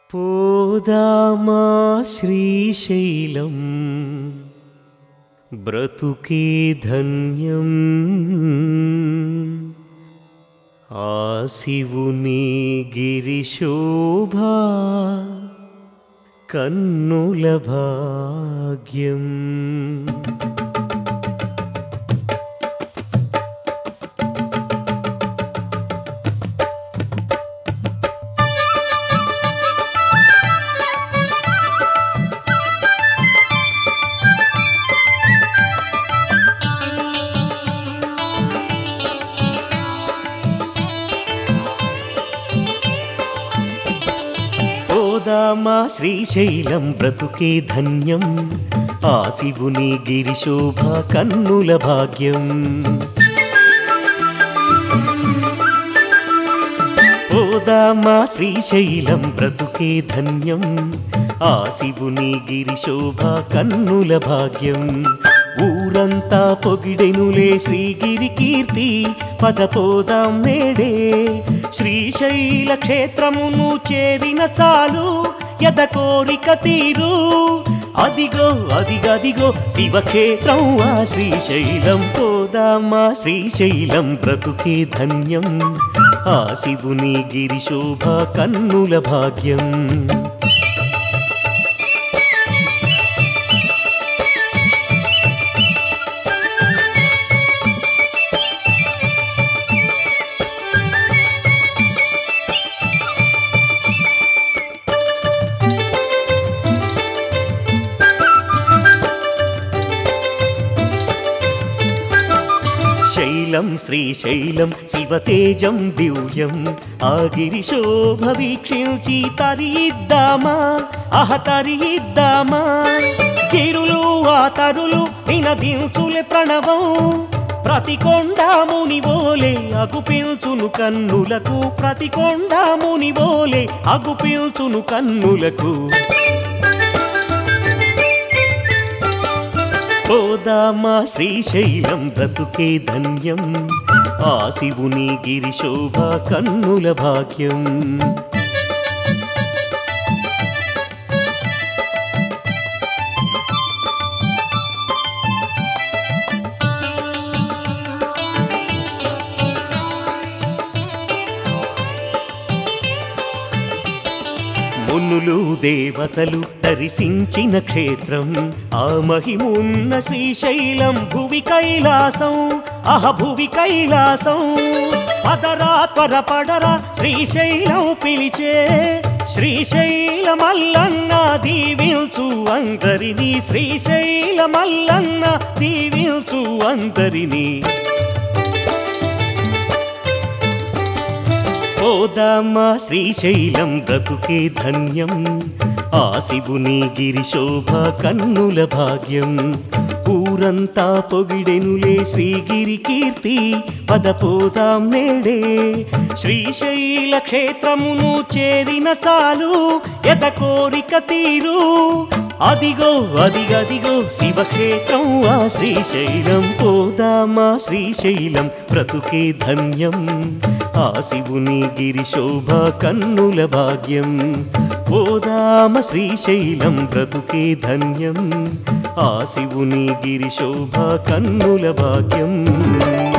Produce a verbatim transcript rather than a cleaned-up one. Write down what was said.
పోదామా శ్రీశైలం బ్రతుకే ధన్యం ఆ శివుని గిరిశోభా కన్నుల భాగ్యం. పోదామా శ్రీశైలం బ్రతుకే ధన్యం ఆ శివుని గిరిశోభా కన్నుల భాగ్యం. పోదామా శ్రీశైలం బ్రతుకే ధన్యం ఆ శివుని గిరిశోభా కన్నుల భాగ్యం. ఊరంతా పొగిడెనులే శ్రీగిరి కీర్తి పద పోదాం నేడే. శ్రీశైల క్షేత్రమును చేరిన చాలు యద కోరిక తీరు. అదిగో అదిగదిగో శివక్షేత్రం ఆ శ్రీశైలం. పోదామా శ్రీశైలం బ్రతుకే ధన్యం ఆ శివుని గిరిశోభా కన్నుల భాగ్యం. శైలం శ్రీశైలం శివతేజం దివ్యం ఆ గిరిశోభ వీక్షించి తరిద్దామా అహ తరిద్దామా. గిరులు ఆ తరులు నినదించులే ప్రణవం ప్రతి కొండా మునివోలే అగుపిల్చును కన్నులకు. ప్రతి కొండా మునివోలే అగుపిల్చును కన్నులకు. పోదామా శ్రీశైలం బ్రతుకే ధన్యం ఆ శివుని గిరిశోభా కన్నుల భాగ్యం. మునులు దేవతలు దర్శించిన క్షేత్రం ఆ మహిమున్న శ్రీశైలం. భువి కైలాసం అహ భువి కైలాసం. పదరా త్వర పడరా శ్రీశైలం పిలిచే. శ్రీశైల మల్లన్న దీవిల్చు అందరిని. శ్రీశైల మల్లన్న దీవిల్చు అందరిని. పోదామా శ్రీశైలం బ్రతుకే ధన్యం ఆ శివుని గిరిశోభా కన్నుల భాగ్యం. ఊరంతా పొగిడెనులే శ్రీగిరి కీర్తి పద పోదాం నేడే. శ్రీశైల క్షేత్రమును చేరిన చాలు యద కోరిక తీరు. అదిగో అదిగదిగో శివక్షేత్రం ఆ శ్రీశైలం. పోదామా శ్రీశైలం బ్రతుకే ధన్యం ఆ శివుని గిరిశోభా కన్నుల భాగ్యం. పోదామ శ్రీశైలం బ్రతుకే ధన్యం ఆ శివుని గిరిశోభా కన్నుల భాగ్యం.